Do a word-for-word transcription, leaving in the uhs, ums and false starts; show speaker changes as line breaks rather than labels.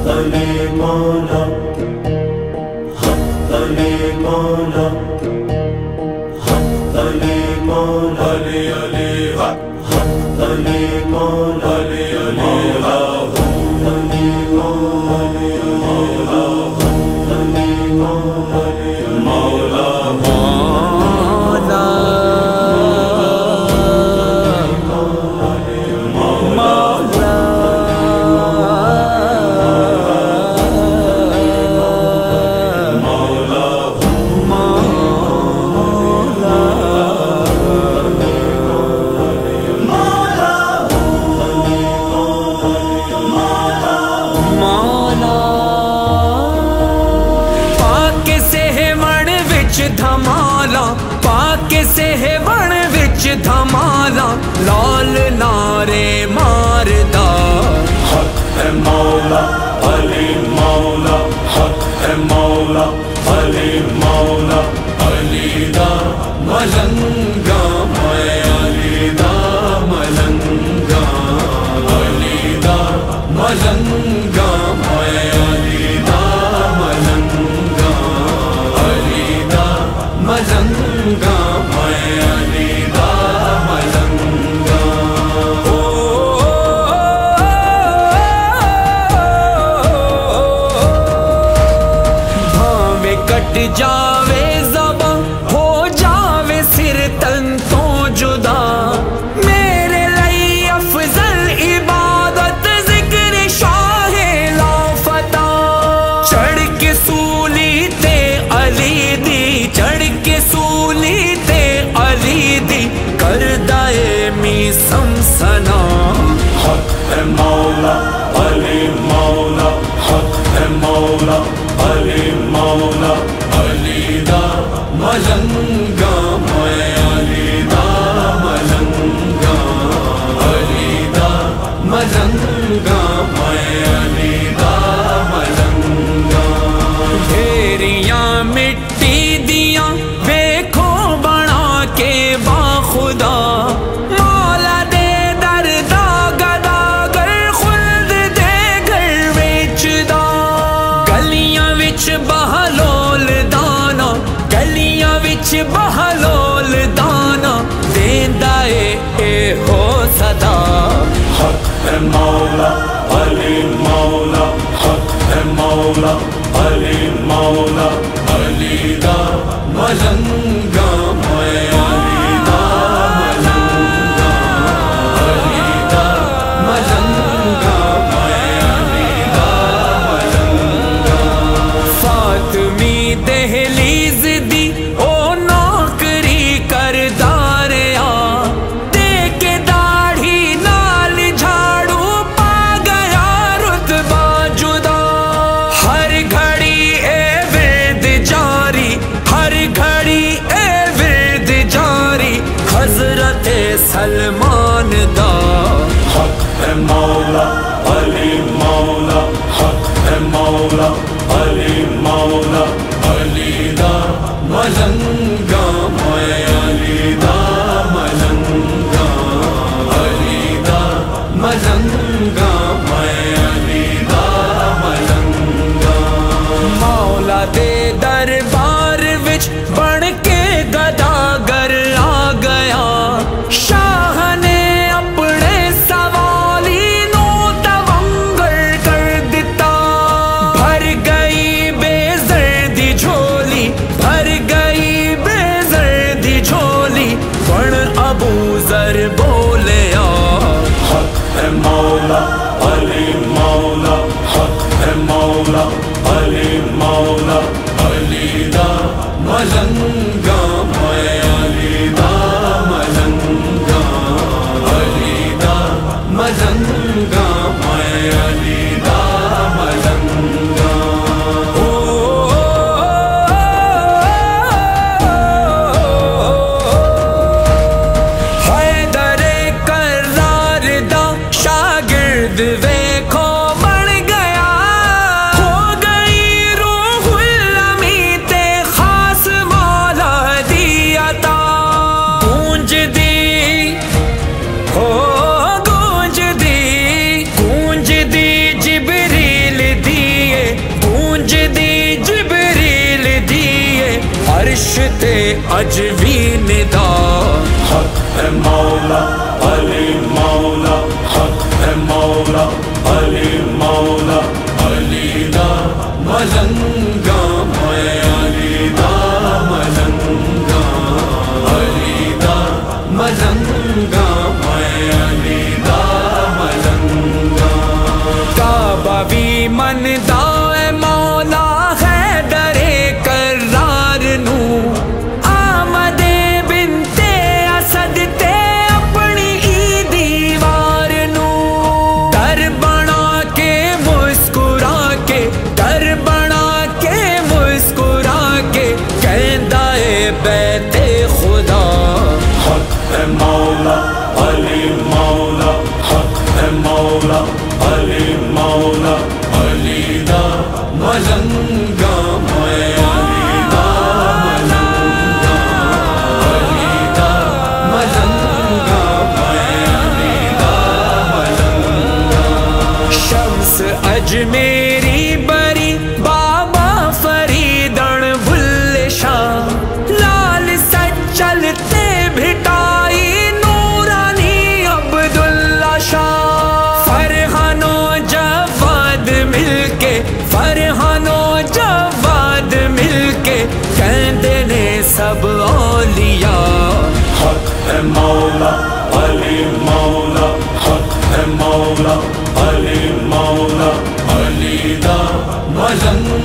علی مولا حق علی مولا حق علی مولا علی علی حق حق علی مولا علی علی حق علی مولا علی مولا حق علی مولا علی مولا
دھمالا پاک سے ہے بن وچ دھمالا لال نعرے ماردا
حق ہے مولا علی مولا حق ہے مولا علی مولا علی دا
ملنگا میں علی دا ملنگا علی دا ملنگا میں علی دا ملنگا علی دا ملنگا میں علی دا ملنگا بھاوے کٹ جاوے زباں ہو جاوے سر تن تو جدا میرے لئی افضل عبادت ذکر شاہ لا فتح چڑھ کے سولی تے علی دی چڑھ کے سولی تے علی دی کردائے می سمسنا
حق ہے مولا علی مولا حق ہے مولا علی مولا علی دا
ملنگا میں علی دا ملنگا علی دا ملنگا میں علی دا ملنگا ڈھیریاں مٹی دیاں دیکھو بنا کے باخدا مولا دے در دا گدا گر خلد دے گر وچ دا گلیاں وچ بہلول دانا گلیاں وچ بہلول دانا دیندا اے اے ہو صدا
حق ہے مولا علی مولا حق ہے مولا علی مولا علی دا
ملنگا میں علی دا ملنگا علی دا ملنگا میں علی دا ملنگا فاطمی دہلیز دی او نوکری کرداریا دے کے داڑھی نال جھاڑو پا گیا رتبہ جدا ہر گھڑی اے ورد جاری ہر گھڑی اے ورد جاری حضرت سلمان دا
حق ہے مولا علی مولا حق ہے مولا علی مولا علی دا
ملنگا میں علی دا ملنگا علی دا ملنگا میں علی دا ملنگا مولا دے دربار وچ بن کے گداگر آ گیا شاہ نے اپنے سوالی نو تونگر کر دیتا بھر گئی بے زردی جھولی بھر گئی دشتے اجوی ندا
حق ہے مولا علی مولا حق ہے مولا علی مولا
علی دا ملنگا میں علی دا ملنگا علی دا ملنگا میں علی دا ملنگا کعبہ بھی مندا اے مولا ہے درے کرار نو آمد بنت اسد تے اپنی ای دیوار نو در بنا کے مسکرا کے در بنا کے مسکرا کے کہندا اے بیت خدا
حق ہے مولا علی مولا حق ہے مولا علی مولا
علی دا ملنگا میں علی دا ملنگا علی دا ملنگا میں علی دا ملنگا شمس اجمیری بری بابا فریدن بھل شاہ لال سچلتے بھٹائی نورانی عبداللہ شاہ فرحان و جواد مل کے فرحان و جواد مل کے کہندے نے سب اولیاء
حق ہے مولا علی مولا حق ہے مولا علی مولا
علی دا ملنگا